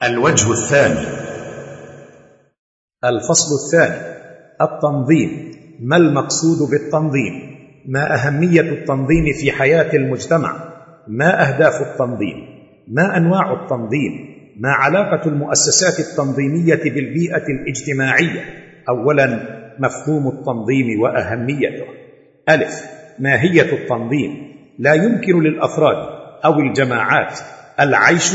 الوجه الثاني. الفصل الثاني: التنظيم. ما المقصود بالتنظيم؟ ما أهمية التنظيم في حياة المجتمع؟ ما أهداف التنظيم؟ ما أنواع التنظيم؟ ما علاقة المؤسسات التنظيمية بالبيئة الاجتماعية؟ أولا، مفهوم التنظيم وأهميته. ألف: ماهية التنظيم؟ لا يمكن للأفراد أو الجماعات العيش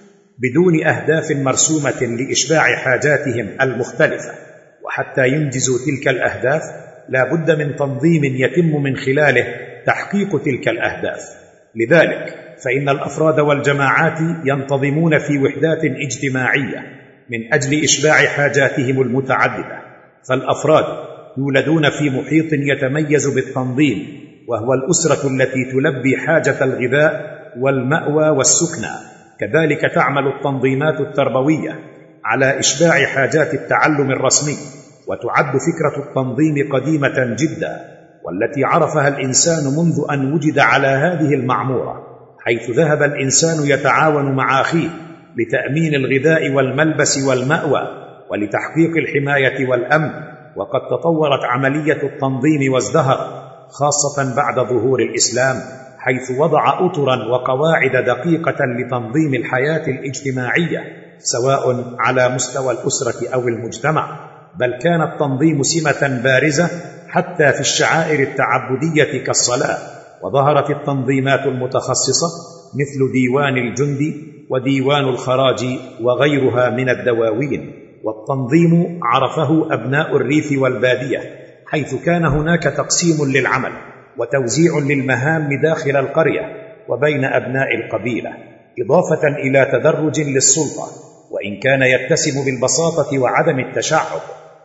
بدون أهداف مرسومة لإشباع حاجاتهم المختلفة، وحتى ينجزوا تلك الأهداف لا بد من تنظيم يتم من خلاله تحقيق تلك الأهداف. لذلك فإن الأفراد والجماعات ينتظمون في وحدات اجتماعية من أجل إشباع حاجاتهم المتعددة. فالأفراد يولدون في محيط يتميز بالتنظيم، وهو الأسرة التي تلبي حاجة الغذاء والمأوى والسكنى. كذلك تعمل التنظيمات التربوية على إشباع حاجات التعلم الرسمي، وتعد فكرة التنظيم قديمة جدا، والتي عرفها الإنسان منذ أن وجد على هذه المعمورة، حيث ذهب الإنسان يتعاون مع أخيه لتأمين الغذاء والملبس والمأوى ولتحقيق الحماية والأمن. وقد تطورت عملية التنظيم وازدهرت، خاصة بعد ظهور الإسلام، حيث وضع أطرا وقواعد دقيقة لتنظيم الحياة الاجتماعية، سواء على مستوى الأسرة أو المجتمع. بل كان التنظيم سمة بارزة حتى في الشعائر التعبدية كالصلاة. وظهرت التنظيمات المتخصصة مثل ديوان الجند وديوان الخراج وغيرها من الدواوين. والتنظيم عرفه أبناء الريف والبادية، حيث كان هناك تقسيم للعمل وتوزيع للمهام داخل القرية وبين أبناء القبيلة، إضافة إلى تدرج للسلطة، وإن كان يتسم بالبساطة وعدم التشعب.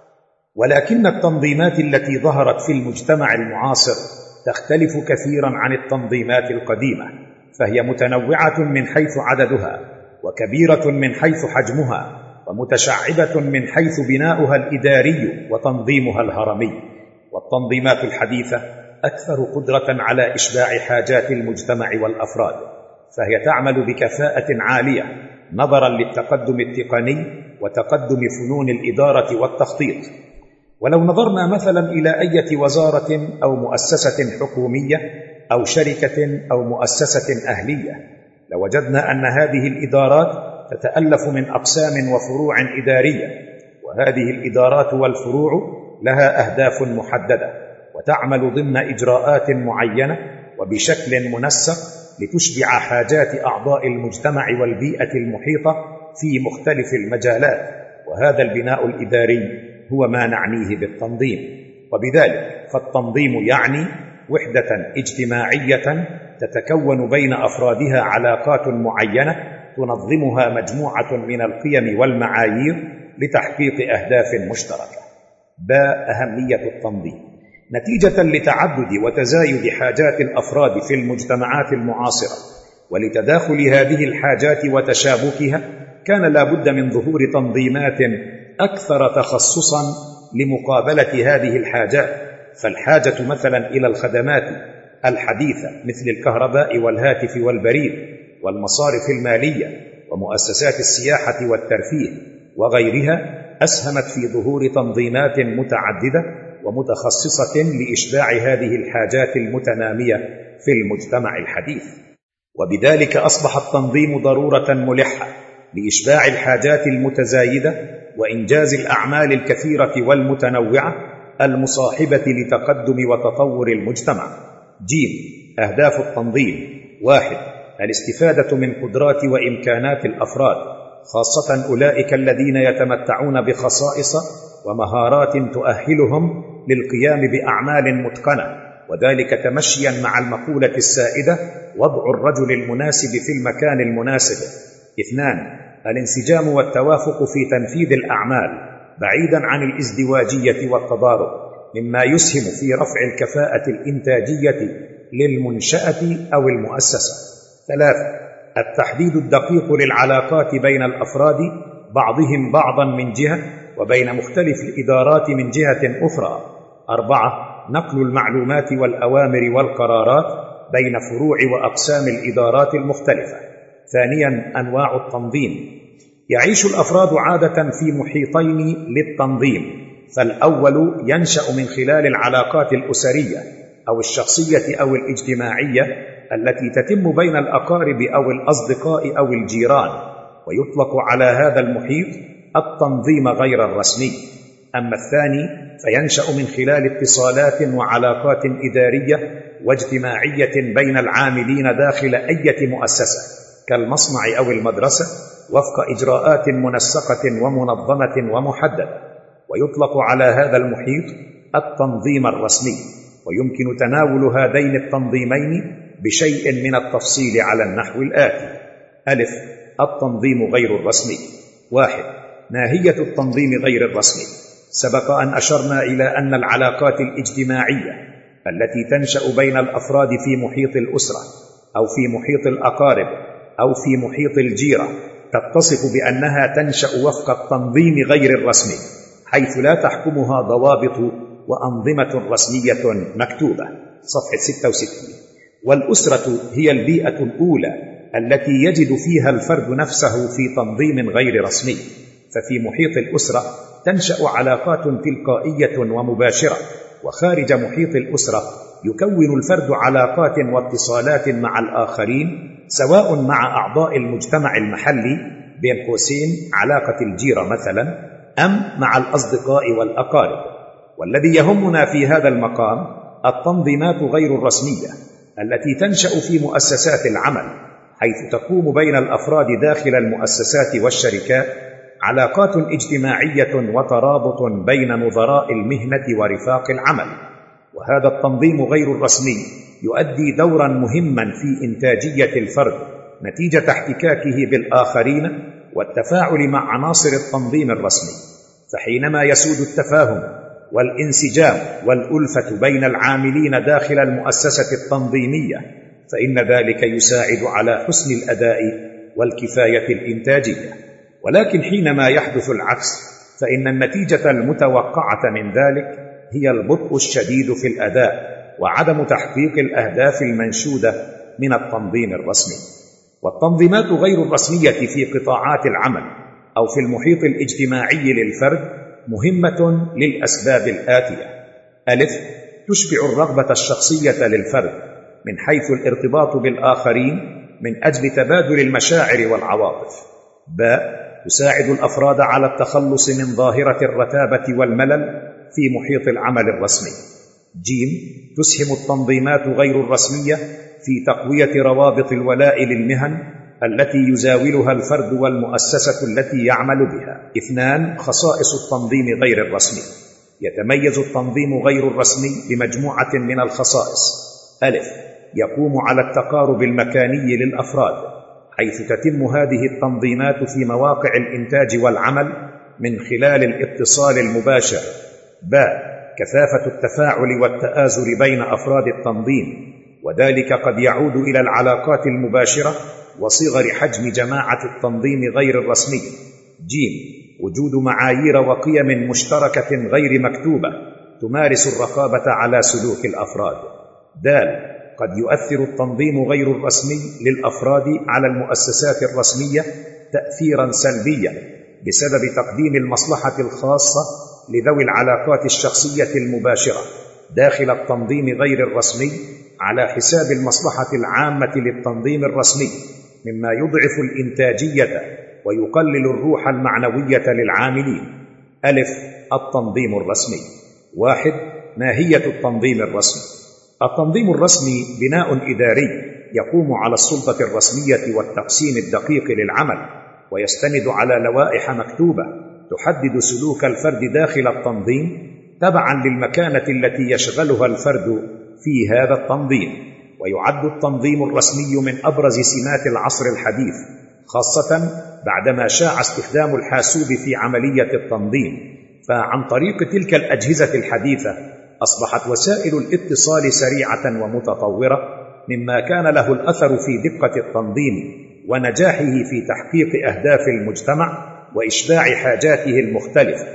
ولكن التنظيمات التي ظهرت في المجتمع المعاصر تختلف كثيرا عن التنظيمات القديمة، فهي متنوعة من حيث عددها، وكبيرة من حيث حجمها، ومتشعبة من حيث بناؤها الإداري وتنظيمها الهرمي. والتنظيمات الحديثة أكثر قدرة على إشباع حاجات المجتمع والأفراد، فهي تعمل بكفاءة عالية نظرا للتقدم التقني وتقدم فنون الإدارة والتخطيط. ولو نظرنا مثلا إلى أي وزارة أو مؤسسة حكومية أو شركة أو مؤسسة أهلية، لوجدنا أن هذه الإدارات تتألف من أقسام وفروع إدارية، وهذه الإدارات والفروع لها أهداف محددة، وتعمل ضمن إجراءات معينة وبشكل منسق لتشبع حاجات أعضاء المجتمع والبيئة المحيطة في مختلف المجالات. وهذا البناء الإداري هو ما نعنيه بالتنظيم. وبذلك فالتنظيم يعني وحدة اجتماعية تتكون بين أفرادها علاقات معينة تنظمها مجموعة من القيم والمعايير لتحقيق أهداف مشتركة. أهمية التنظيم: نتيجة لتعدد وتزايد حاجات الأفراد في المجتمعات المعاصرة ولتداخل هذه الحاجات وتشابكها، كان لا بد من ظهور تنظيمات أكثر تخصصا لمقابلة هذه الحاجات. فالحاجة مثلا إلى الخدمات الحديثة مثل الكهرباء والهاتف والبريد والمصارف المالية ومؤسسات السياحة والترفيه وغيرها أسهمت في ظهور تنظيمات متعددة ومتخصصة لإشباع هذه الحاجات المتنامية في المجتمع الحديث. وبذلك أصبح التنظيم ضرورة ملحة لإشباع الحاجات المتزايدة وإنجاز الأعمال الكثيرة والمتنوعة المصاحبة لتقدم وتطور المجتمع. أهداف التنظيم: 1. الاستفادة من قدرات وإمكانات الأفراد، خاصة أولئك الذين يتمتعون بخصائص ومهارات تؤهلهم للقيام بأعمال متقنة، وذلك تمشيا مع المقولة السائدة: وضع الرجل المناسب في المكان المناسب. 2. الانسجام والتوافق في تنفيذ الأعمال بعيدا عن الازدواجية والتضارب، مما يسهم في رفع الكفاءة الإنتاجية للمنشأة أو المؤسسة. 3. التحديد الدقيق للعلاقات بين الأفراد بعضهم بعضا من جهة، وبين مختلف الإدارات من جهة أخرى. 4. نقل المعلومات والأوامر والقرارات بين فروع وأقسام الإدارات المختلفة. ثانيا، أنواع التنظيم: يعيش الأفراد عادة في محيطين للتنظيم، فالأول ينشأ من خلال العلاقات الأسرية أو الشخصية أو الاجتماعية التي تتم بين الأقارب أو الأصدقاء أو الجيران، ويطلق على هذا المحيط التنظيم غير الرسمي. أما الثاني فينشأ من خلال اتصالات وعلاقات إدارية واجتماعية بين العاملين داخل أي مؤسسة كالمصنع أو المدرسة وفق إجراءات منسقة ومنظمة ومحددة، ويطلق على هذا المحيط التنظيم الرسمي. ويمكن تناول هذين التنظيمين بشيء من التفصيل على النحو الآتي: ألف، التنظيم غير الرسمي. 1. ماهية التنظيم غير الرسمي؟ سبق أن أشرنا إلى أن العلاقات الاجتماعية التي تنشأ بين الأفراد في محيط الأسرة أو في محيط الأقارب أو في محيط الجيرة تتصف بأنها تنشأ وفق التنظيم غير الرسمي، حيث لا تحكمها ضوابط وأنظمة رسمية مكتوبة. صفحة 66. والأسرة هي البيئة الأولى التي يجد فيها الفرد نفسه في تنظيم غير رسمي، ففي محيط الأسرة تنشأ علاقات تلقائية ومباشرة، وخارج محيط الأسرة يكون الفرد علاقات واتصالات مع الآخرين، سواء مع أعضاء المجتمع المحلي بين قوسين علاقة الجيرة مثلا، أم مع الأصدقاء والأقارب. والذي يهمنا في هذا المقام التنظيمات غير الرسمية التي تنشأ في مؤسسات العمل، حيث تقوم بين الأفراد داخل المؤسسات والشركات علاقات اجتماعية وترابط بين نظراء المهنة ورفاق العمل. وهذا التنظيم غير الرسمي يؤدي دورا مهما في إنتاجية الفرد نتيجة احتكاكه بالآخرين والتفاعل مع عناصر التنظيم الرسمي. فحينما يسود التفاهم والانسجام والألفة بين العاملين داخل المؤسسة التنظيمية، فإن ذلك يساعد على حسن الأداء والكفاية الإنتاجية. ولكن حينما يحدث العكس، فإن النتيجة المتوقعة من ذلك هي البطء الشديد في الأداء وعدم تحقيق الأهداف المنشودة من التنظيم الرسمي. والتنظيمات غير الرسمية في قطاعات العمل أو في المحيط الاجتماعي للفرد مهمة للأسباب الآتية: ألف، تشبع الرغبة الشخصية للفرد من حيث الارتباط بالآخرين من أجل تبادل المشاعر والعواطف. ب، تساعد الأفراد على التخلص من ظاهرة الرتابة والملل في محيط العمل الرسمي. ج، تسهم التنظيمات غير الرسمية في تقوية روابط الولاء للمهن التي يزاولها الفرد والمؤسسة التي يعمل بها. 2. خصائص التنظيم غير الرسمي. يتميز التنظيم غير الرسمي بمجموعة من الخصائص: ألف، يقوم على التقارب المكاني للأفراد، حيث تتم هذه التنظيمات في مواقع الإنتاج والعمل من خلال الاتصال المباشر. ب، كثافة التفاعل والتآزر بين أفراد التنظيم، وذلك قد يعود إلى العلاقات المباشرة وصغر حجم جماعة التنظيم غير الرسمي. ج، وجود معايير وقيم مشتركة غير مكتوبة تمارس الرقابة على سلوك الأفراد. د، قد يؤثر التنظيم غير الرسمي للأفراد على المؤسسات الرسمية تأثيرا سلبيا بسبب تقديم المصلحة الخاصة لذوي العلاقات الشخصية المباشرة داخل التنظيم غير الرسمي على حساب المصلحة العامة للتنظيم الرسمي، مما يضعف الإنتاجية ويقلل الروح المعنوية للعاملين. ألف، التنظيم الرسمي. 1. ماهية التنظيم الرسمي؟ التنظيم الرسمي بناء إداري يقوم على السلطة الرسمية والتقسيم الدقيق للعمل، ويستند على لوائح مكتوبة تحدد سلوك الفرد داخل التنظيم تبعا للمكانة التي يشغلها الفرد في هذا التنظيم. ويعد التنظيم الرسمي من أبرز سمات العصر الحديث، خاصة بعدما شاع استخدام الحاسوب في عملية التنظيم، فعن طريق تلك الأجهزة الحديثة أصبحت وسائل الاتصال سريعة ومتطورة، مما كان له الأثر في دقة التنظيم ونجاحه في تحقيق أهداف المجتمع وإشباع حاجاته المختلفة.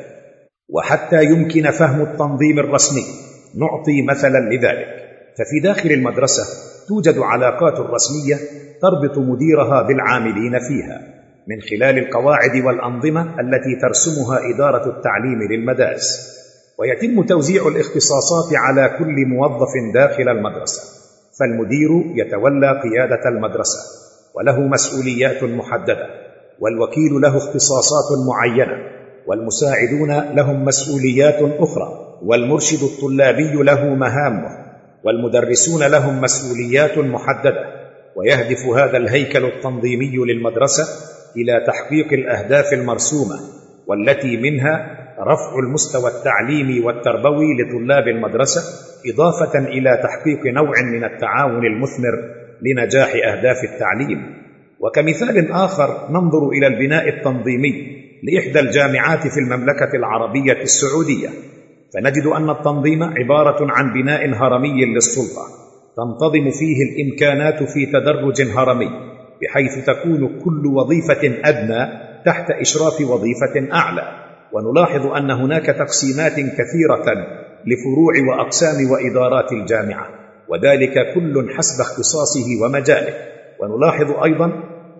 وحتى يمكن فهم التنظيم الرسمي نعطي مثلا لذلك، ففي داخل المدرسة توجد علاقات رسمية تربط مديرها بالعاملين فيها، من خلال القواعد والأنظمة التي ترسمها إدارة التعليم للمدارس. ويتم توزيع الاختصاصات على كل موظف داخل المدرسة، فالمدير يتولى قيادة المدرسة وله مسؤوليات محددة، والوكيل له اختصاصات معينة، والمساعدون لهم مسؤوليات أخرى، والمرشد الطلابي له مهامه، والمدرسون لهم مسؤوليات محددة. ويهدف هذا الهيكل التنظيمي للمدرسة إلى تحقيق الأهداف المرسومة، والتي منها رفع المستوى التعليمي والتربوي لطلاب المدرسة، إضافة إلى تحقيق نوع من التعاون المثمر لنجاح أهداف التعليم. وكمثال آخر ننظر إلى البناء التنظيمي لإحدى الجامعات في المملكة العربية السعودية، فنجد أن التنظيم عبارة عن بناء هرمي للسلطة تنتظم فيه الإمكانات في تدرج هرمي، بحيث تكون كل وظيفة أدنى تحت إشراف وظيفة أعلى. ونلاحظ أن هناك تقسيمات كثيرة لفروع وأقسام وإدارات الجامعة، وذلك كل حسب اختصاصه ومجاله. ونلاحظ أيضا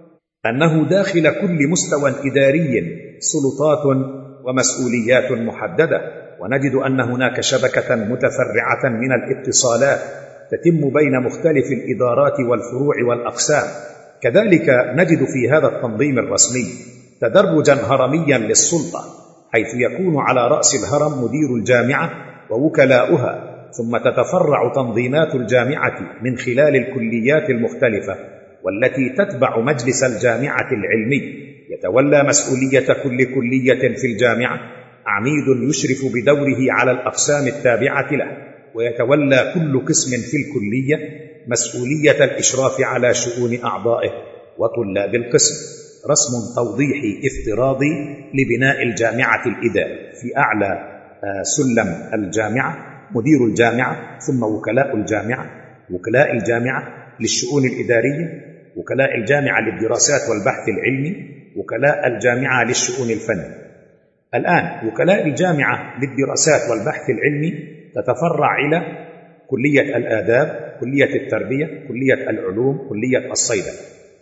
أنه داخل كل مستوى إداري سلطات ومسؤوليات محددة، ونجد أن هناك شبكة متفرعة من الاتصالات تتم بين مختلف الإدارات والفروع والأقسام. كذلك نجد في هذا التنظيم الرسمي تدرجا هرميا للسلطة، حيث يكون على رأس الهرم مدير الجامعة ووكلاؤها، ثم تتفرع تنظيمات الجامعة من خلال الكليات المختلفة، والتي تتبع مجلس الجامعة العلمي يتولى مسؤولية كل كلية في الجامعة عميد يشرف بدوره على الأقسام التابعة له، ويتولى كل قسم في الكلية مسؤولية الإشراف على شؤون أعضائه وطلاب القسم. رسم توضيحي افتراضي لبناء الجامعة الإداري: في أعلى سلم الجامعة مدير الجامعة، ثم وكلاء الجامعة، وكلاء الجامعة للشؤون الإدارية، وكلاء الجامعة للدراسات والبحث العلمي، وكلاء الجامعة للشؤون الفنية. الآن وكلاء الجامعة للدراسات والبحث العلمي تتفرع إلى كلية الآداب، كلية التربية، كلية العلوم، كلية الصيدلة.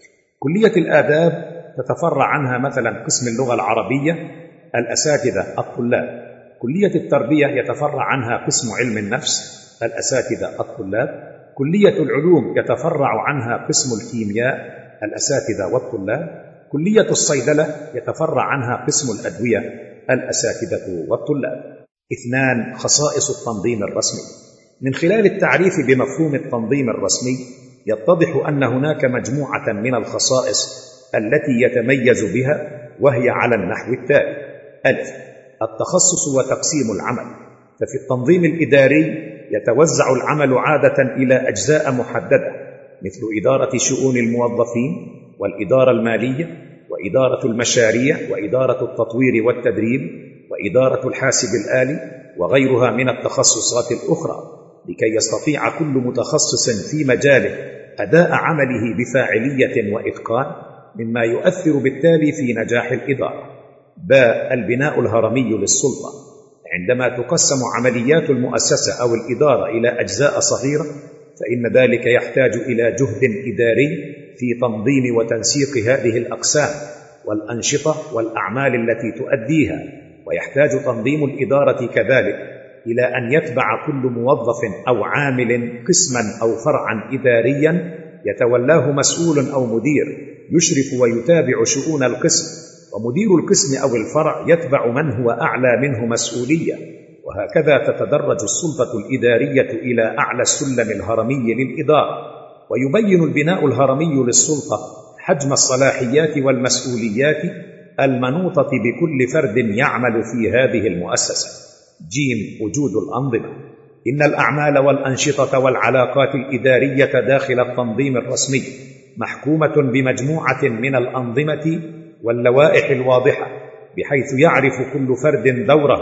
كلية الآداب تتفرع عنها مثلا قسم اللغة العربية الأساتذة الطلاب. كلية التربية يتفرع عنها قسم علم النفس الأساتذة الطلاب. كلية العلوم يتفرع عنها قسم الكيمياء الأساتذة والطلاب. كلية الصيدلة يتفرع عنها قسم الأدوية الأساتذة والطلاب. 2. خصائص التنظيم الرسمي. من خلال التعريف بمفهوم التنظيم الرسمي يتضح أن هناك مجموعة من الخصائص التي يتميز بها، وهي على النحو التالي: ألف: التخصص وتقسيم العمل. ففي التنظيم الإداري يتوزع العمل عادة إلى أجزاء محددة، مثل إدارة شؤون الموظفين، والإدارة المالية، وإدارة المشاريع، وإدارة التطوير والتدريب، وإدارة الحاسب الآلي، وغيرها من التخصصات الأخرى، لكي يستطيع كل متخصص في مجاله أداء عمله بفاعلية وإتقان، مما يؤثر بالتالي في نجاح الإدارة. باء: البناء الهرمي للسلطة. عندما تقسم عمليات المؤسسة أو الإدارة إلى أجزاء صغيرة، فإن ذلك يحتاج إلى جهد إداري في تنظيم وتنسيق هذه الأقسام والأنشطة والأعمال التي تؤديها، ويحتاج تنظيم الإدارة كذلك إلى أن يتبع كل موظف أو عامل قسما أو فرعا إداريا يتولاه مسؤول أو مدير يشرف ويتابع شؤون القسم، ومدير القسم أو الفرع يتبع من هو أعلى منه مسؤولية، وهكذا تتدرج السلطة الإدارية إلى أعلى السلم الهرمي للإدارة. ويبين البناء الهرمي للسلطة حجم الصلاحيات والمسؤوليات المنوطة بكل فرد يعمل في هذه المؤسسة. ج. وجود الأنظمة. إن الأعمال والأنشطة والعلاقات الإدارية داخل التنظيم الرسمي محكومة بمجموعة من الأنظمة واللوائح الواضحة، بحيث يعرف كل فرد دوره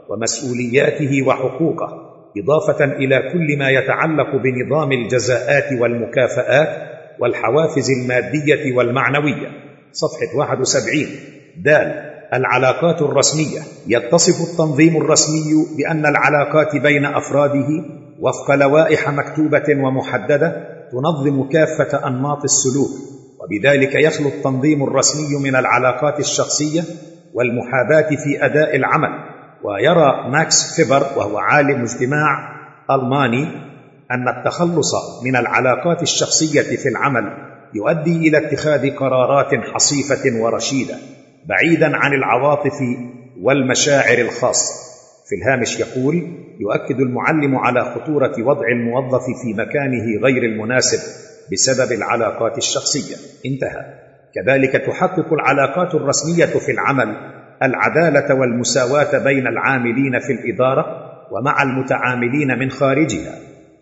ومسؤولياته وحقوقه، إضافة إلى كل ما يتعلق بنظام الجزاءات والمكافآت والحوافز المادية والمعنوية. صفحة 71. د. العلاقات الرسمية. يتصف التنظيم الرسمي بأن العلاقات بين أفراده وفق لوائح مكتوبة ومحددة تنظم كافة أنماط السلوك، وبذلك يخلو التنظيم الرسمي من العلاقات الشخصية والمحاباة في أداء العمل. ويرى ماكس فيبر وهو عالم اجتماع ألماني أن التخلص من العلاقات الشخصية في العمل يؤدي إلى اتخاذ قرارات حصيفة ورشيدة بعيدا عن العواطف والمشاعر الخاصة. في الهامش يقول: يؤكد المعلم على خطورة وضع الموظف في مكانه غير المناسب بسبب العلاقات الشخصية. انتهى. كذلك تحقق العلاقات الرسمية في العمل العدالة والمساواة بين العاملين في الإدارة ومع المتعاملين من خارجها.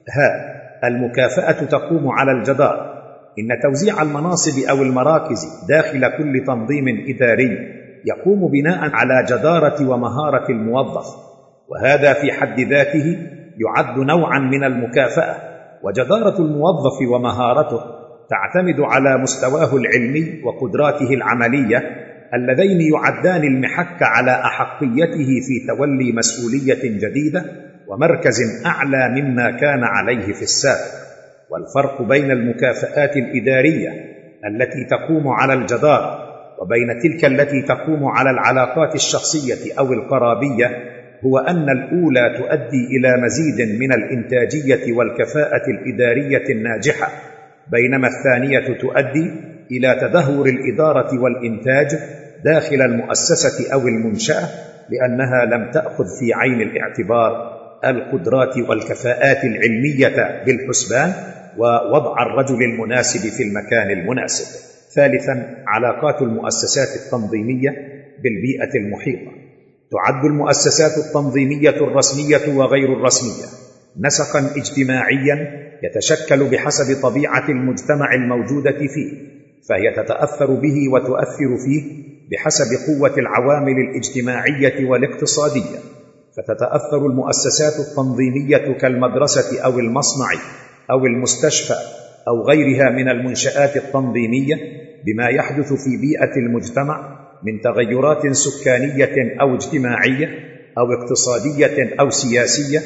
المكافأة تقوم على الجدار. إن توزيع المناصب أو المراكز داخل كل تنظيم إداري يقوم بناء على جدارة ومهارة الموظف، وهذا في حد ذاته يعد نوعا من المكافأة. وجدارة الموظف ومهارته تعتمد على مستواه العلمي وقدراته العملية، اللذين يعدان المحك على أحقيته في تولي مسؤولية جديدة ومركز أعلى مما كان عليه في السابق. والفرق بين المكافآت الإدارية التي تقوم على الجدارة وبين تلك التي تقوم على العلاقات الشخصية أو القرابية هو أن الأولى تؤدي إلى مزيد من الإنتاجية والكفاءة الإدارية الناجحة، بينما الثانية تؤدي إلى تدهور الإدارة والإنتاج داخل المؤسسة أو المنشأة، لأنها لم تأخذ في عين الاعتبار القدرات والكفاءات العلمية بالحسبان ووضع الرجل المناسب في المكان المناسب. ثالثا، علاقات المؤسسات التنظيمية بالبيئة المحيطة. تعد المؤسسات التنظيمية الرسمية وغير الرسمية نسقا اجتماعيا يتشكل بحسب طبيعة المجتمع الموجودة فيه، فهي تتأثر به وتؤثر فيه بحسب قوة العوامل الاجتماعية والاقتصادية. فتتأثر المؤسسات التنظيمية كالمدرسة أو المصنع أو المستشفى أو غيرها من المنشآت التنظيمية بما يحدث في بيئة المجتمع من تغيرات سكانية أو اجتماعية أو اقتصادية أو سياسية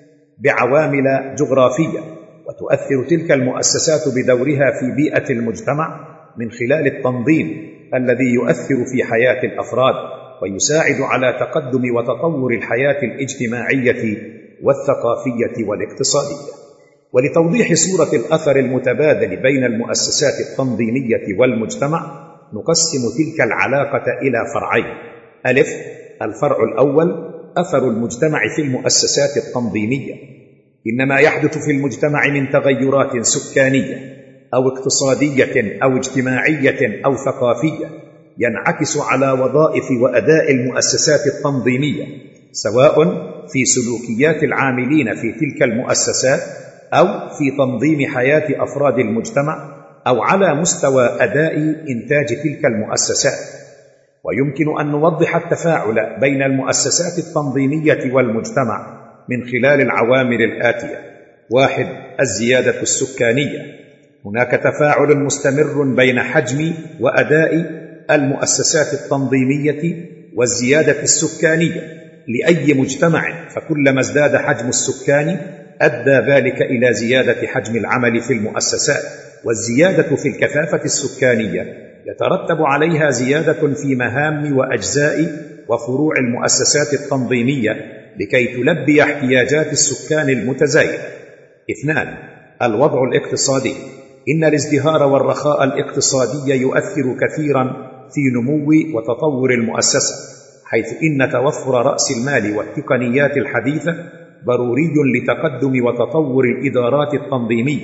بعوامل جغرافية. وتؤثر تلك المؤسسات بدورها في بيئة المجتمع من خلال التنظيم الذي يؤثر في حياة الأفراد ويساعد على تقدم وتطور الحياة الاجتماعية والثقافية والاقتصادية. ولتوضيح صورة الأثر المتبادل بين المؤسسات التنظيمية والمجتمع نقسم تلك العلاقة إلى فرعين. ألف، الفرع الأول أثر المجتمع في المؤسسات التنظيمية. إن ما يحدث في المجتمع من تغيرات سكانية أو اقتصادية أو اجتماعية أو ثقافية ينعكس على وظائف وأداء المؤسسات التنظيمية، سواء في سلوكيات العاملين في تلك المؤسسات أو في تنظيم حياة أفراد المجتمع أو على مستوى أداء إنتاج تلك المؤسسات. ويمكن أن نوضح التفاعل بين المؤسسات التنظيمية والمجتمع من خلال العوامل الآتية. 1. الزيادة السكانية. هناك تفاعل مستمر بين حجم وأداء المؤسسات التنظيمية والزيادة السكانية لأي مجتمع، فكلما ازداد حجم السكان أدى ذلك إلى زيادة حجم العمل في المؤسسات. والزيادة في الكثافة السكانية يترتب عليها زيادة في مهام وأجزاء وفروع المؤسسات التنظيمية لكي تلبي احتياجات السكان المتزايدة. 2. الوضع الاقتصادي. إن الازدهار والرخاء الاقتصادي يؤثر كثيرا في نمو وتطور المؤسسة، حيث إن توفر رأس المال والتقنيات الحديثة ضروري لتقدم وتطور الإدارات التنظيمية.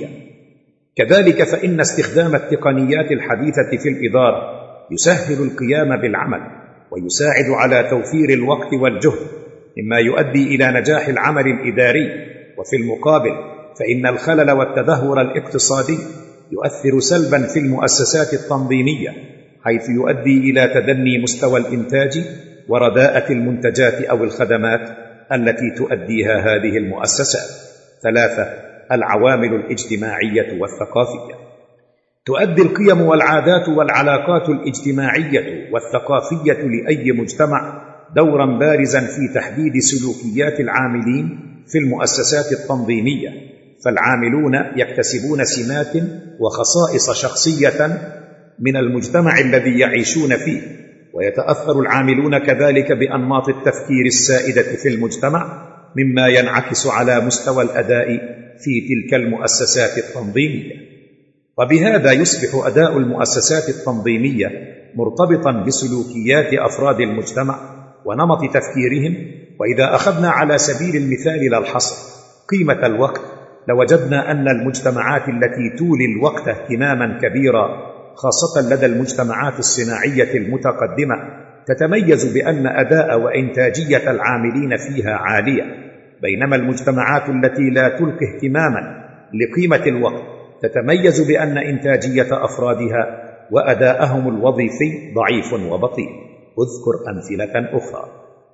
كذلك فإن استخدام التقنيات الحديثة في الإدارة يسهل القيام بالعمل ويساعد على توفير الوقت والجهد، مما يؤدي إلى نجاح العمل الإداري. وفي المقابل فإن الخلل والتدهور الاقتصادي يؤثر سلبا في المؤسسات التنظيمية، حيث يؤدي إلى تدني مستوى الإنتاج ورداءة المنتجات أو الخدمات التي تؤديها هذه المؤسسات. 3. العوامل الاجتماعية والثقافية. تؤدي القيم والعادات والعلاقات الاجتماعية والثقافية لأي مجتمع دورا بارزا في تحديد سلوكيات العاملين في المؤسسات التنظيمية، فالعاملون يكتسبون سمات وخصائص شخصية من المجتمع الذي يعيشون فيه، ويتأثر العاملون كذلك بأنماط التفكير السائدة في المجتمع، مما ينعكس على مستوى الأداء في تلك المؤسسات التنظيمية. وبهذا يصبح أداء المؤسسات التنظيمية مرتبطا بسلوكيات أفراد المجتمع ونمط تفكيرهم. وإذا أخذنا على سبيل المثال لا الحصر قيمة الوقت، لوجدنا أن المجتمعات التي تولي الوقت اهتماما كبيرا، خاصة لدى المجتمعات الصناعية المتقدمة، تتميز بأن أداء وإنتاجية العاملين فيها عالية، بينما المجتمعات التي لا تلقي اهتماما لقيمة الوقت تتميز بأن إنتاجية أفرادها وأداءهم الوظيفي ضعيف وبطيء. أذكر أمثلة أخرى.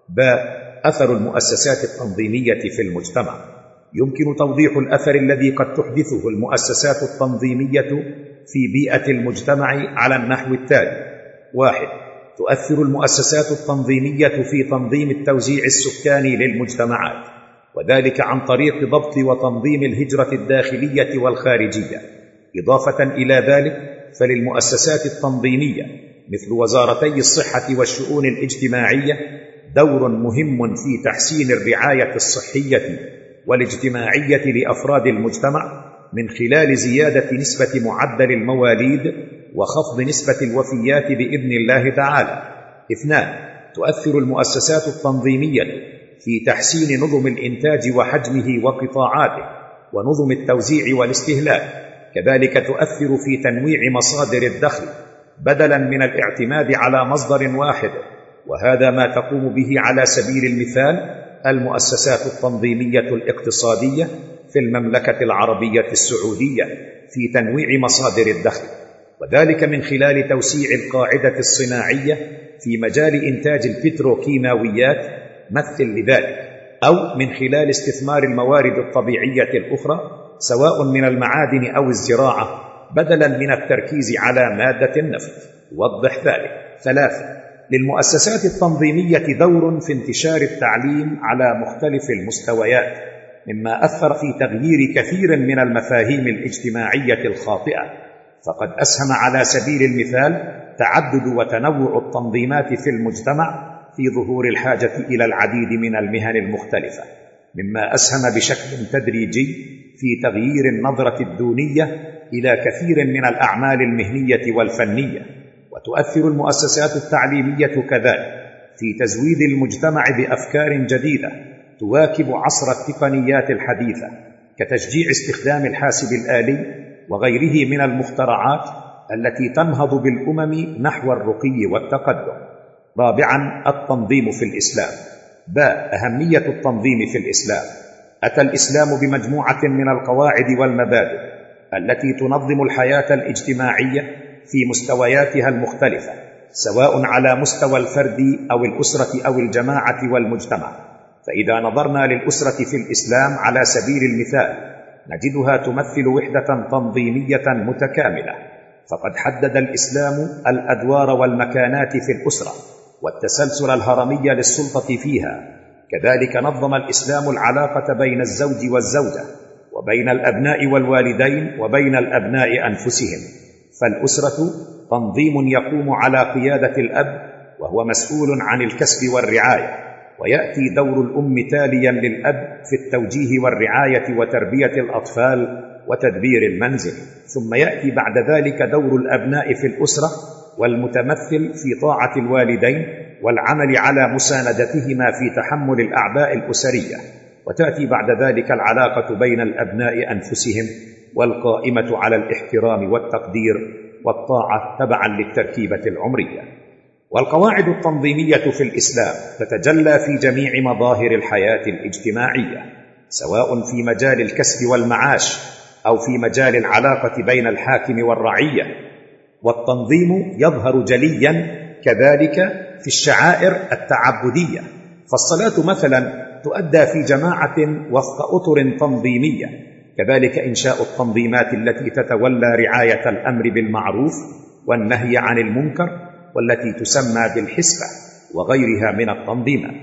أثر المؤسسات التنظيمية في المجتمع. يمكن توضيح الأثر الذي قد تحدثه المؤسسات التنظيمية في بيئة المجتمع على النحو التالي: 1. تؤثر المؤسسات التنظيمية في تنظيم التوزيع السكاني للمجتمعات، وذلك عن طريق ضبط وتنظيم الهجرة الداخلية والخارجية. إضافة إلى ذلك، فللمؤسسات التنظيمية مثل وزارتي الصحة والشؤون الاجتماعية دور مهم في تحسين الرعاية الصحية والاجتماعية لأفراد المجتمع من خلال زيادة نسبة معدل المواليد وخفض نسبة الوفيات بإذن الله تعالى. 2. تؤثر المؤسسات التنظيمية في تحسين نظم الإنتاج وحجمه وقطاعاته ونظم التوزيع والاستهلاك، كذلك تؤثر في تنويع مصادر الدخل بدلا من الاعتماد على مصدر واحد، وهذا ما تقوم به على سبيل المثال المؤسسات التنظيمية الاقتصادية في المملكة العربية السعودية في تنويع مصادر الدخل، وذلك من خلال توسيع القاعدة الصناعية في مجال إنتاج البتروكيماويات مثل لذلك، أو من خلال استثمار الموارد الطبيعية الأخرى سواء من المعادن أو الزراعة بدلا من التركيز على مادة النفط. وضح ذلك. 3. للمؤسسات التنظيمية دور في انتشار التعليم على مختلف المستويات، مما أثر في تغيير كثير من المفاهيم الاجتماعية الخاطئة، فقد أسهم على سبيل المثال تعدد وتنوع التنظيمات في المجتمع في ظهور الحاجة إلى العديد من المهن المختلفة، مما أسهم بشكل تدريجي في تغيير النظرة الدونية إلى كثير من الأعمال المهنية والفنية. وتؤثر المؤسسات التعليمية كذلك في تزويد المجتمع بأفكار جديدة تواكب عصر التقنيات الحديثة، كتشجيع استخدام الحاسب الآلي وغيره من المخترعات التي تنهض بالأمم نحو الرقي والتقدم. 4. التنظيم في الإسلام. أهمية التنظيم في الإسلام. أتى الإسلام بمجموعة من القواعد والمبادئ التي تنظم الحياة الاجتماعية في مستوياتها المختلفة، سواء على مستوى الفرد أو الأسرة أو الجماعة والمجتمع. فإذا نظرنا للأسرة في الإسلام على سبيل المثال، نجدها تمثل وحدة تنظيمية متكاملة، فقد حدد الإسلام الأدوار والمكانات في الأسرة والتسلسل الهرمي للسلطة فيها. كذلك نظم الإسلام العلاقة بين الزوج والزوجة وبين الأبناء والوالدين وبين الأبناء أنفسهم. فالأسرة تنظيم يقوم على قيادة الأب، وهو مسؤول عن الكسب والرعاية، ويأتي دور الأم تاليا للأب في التوجيه والرعاية وتربية الأطفال وتدبير المنزل، ثم يأتي بعد ذلك دور الأبناء في الأسرة، والمتمثل في طاعة الوالدين والعمل على مساندتهما في تحمل الأعباء الأسرية، وتأتي بعد ذلك العلاقة بين الأبناء أنفسهم والقائمة على الاحترام والتقدير والطاعة تبعا للتركيبة العمرية. والقواعد التنظيمية في الإسلام تتجلى في جميع مظاهر الحياة الاجتماعية، سواء في مجال الكسب والمعاش أو في مجال العلاقة بين الحاكم والرعية. والتنظيم يظهر جليا كذلك في الشعائر التعبدية، فالصلاة مثلا تؤدى في جماعة وفق أطر تنظيمية، كذلك إنشاء التنظيمات التي تتولى رعاية الأمر بالمعروف والنهي عن المنكر والتي تسمى بالحسبة وغيرها من التنظيمات.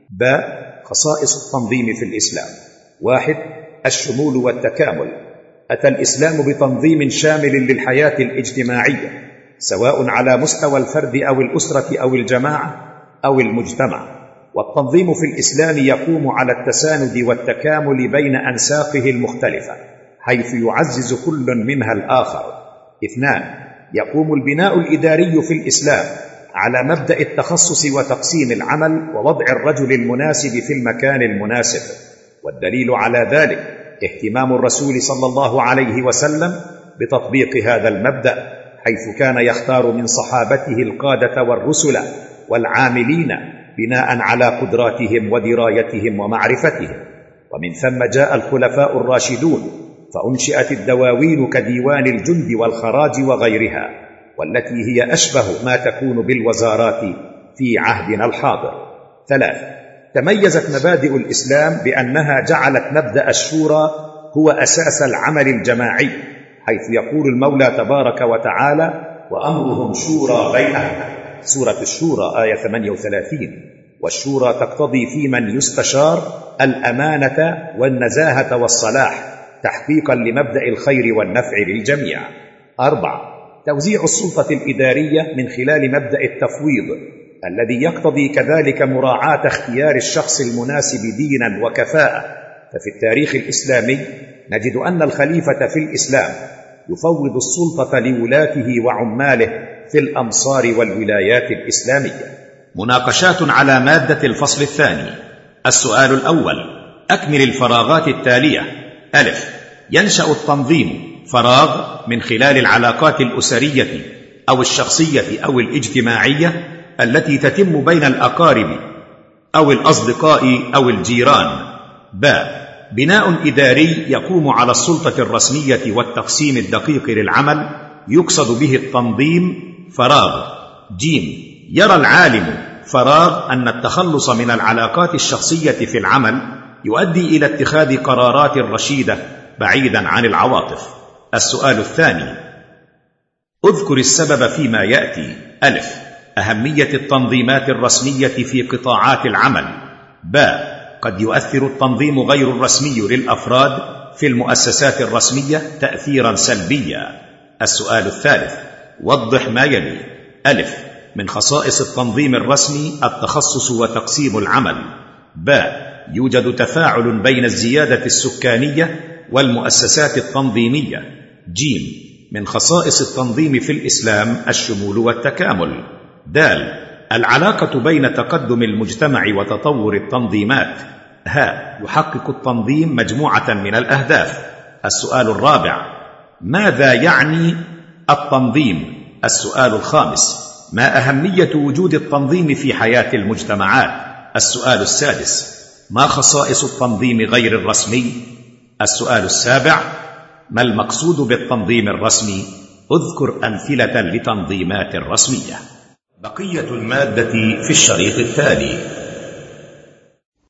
خصائص التنظيم في الإسلام. 1. الشمول والتكامل. أتى الإسلام بتنظيم شامل للحياة الاجتماعية سواء على مستوى الفرد أو الأسرة أو الجماعة أو المجتمع. والتنظيم في الإسلام يقوم على التساند والتكامل بين أنساقه المختلفة، حيث يعزز كل منها الآخر. 2. يقوم البناء الإداري في الإسلام على مبدأ التخصص وتقسيم العمل ووضع الرجل المناسب في المكان المناسب. والدليل على ذلك اهتمام الرسول صلى الله عليه وسلم بتطبيق هذا المبدأ، حيث كان يختار من صحابته القادة والرسل والعاملين بناء على قدراتهم ودرايتهم ومعرفتهم. ومن ثم جاء الخلفاء الراشدون، فأنشئت الدواوين كديوان الجند والخراج وغيرها، والتي هي أشبه ما تكون بالوزارات في عهدنا الحاضر. 3. تميزت مبادئ الإسلام بأنها جعلت مبدأ الشورى هو أساس العمل الجماعي، حيث يقول المولى تبارك وتعالى: وأمرهم شورى بينهم. سورة الشورى آية 38. والشورى تقتضي في من يستشار الأمانة والنزاهة والصلاح، تحقيقا لمبدأ الخير والنفع للجميع. 4. توزيع السلطة الإدارية من خلال مبدأ التفويض، الذي يقتضي كذلك مراعاة اختيار الشخص المناسب دينا وكفاءة. ففي التاريخ الإسلامي نجد أن الخليفة في الإسلام يفوض السلطة لولاته وعماله في الأمصار والولايات الإسلامية. مناقشات على مادة الفصل الثاني. السؤال الأول: أكمل الفراغات التالية. ينشأ التنظيم فراغ من خلال العلاقات الأسرية أو الشخصية أو الاجتماعية التي تتم بين الأقارب أو الأصدقاء أو الجيران. بناء إداري يقوم على السلطة الرسمية والتقسيم الدقيق للعمل، يقصد به التنظيم فراغ. يرى العالم فراغ أن التخلص من العلاقات الشخصية في العمل يؤدي إلى اتخاذ قرارات رشيدة بعيدا عن العواطف. السؤال الثاني: اذكر السبب فيما يأتي. أهمية التنظيمات الرسمية في قطاعات العمل. قد يؤثر التنظيم غير الرسمي للأفراد في المؤسسات الرسمية تأثيرا سلبيا. السؤال الثالث: وضح ما يلي. من خصائص التنظيم الرسمي التخصص وتقسيم العمل. يوجد تفاعل بين الزيادة السكانية والمؤسسات التنظيمية. من خصائص التنظيم في الإسلام الشمول والتكامل. العلاقة بين تقدم المجتمع وتطور التنظيمات. يحقق التنظيم مجموعة من الأهداف. السؤال الرابع: ماذا يعني التنظيم؟ السؤال الخامس: ما أهمية وجود التنظيم في حياة المجتمعات؟ السؤال السادس: ما خصائص التنظيم غير الرسمي؟ السؤال السابع: ما المقصود بالتنظيم الرسمي؟ اذكر أمثلة لتنظيمات رسمية. بقية المادة في الشريط التالي.